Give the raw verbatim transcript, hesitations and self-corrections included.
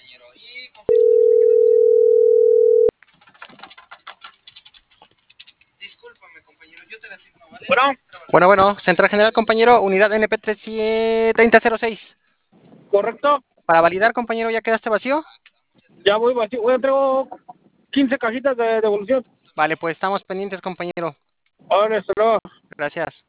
Bueno, Bueno, bueno, Central General, compañero, unidad N P treinta cero seis. correcto. Para validar, compañero, ¿ya quedaste vacío? Ya voy vacío. Voy a traigo quince cajitas de devolución. Vale, pues estamos pendientes, compañero. Ahora, hasta luego. Gracias.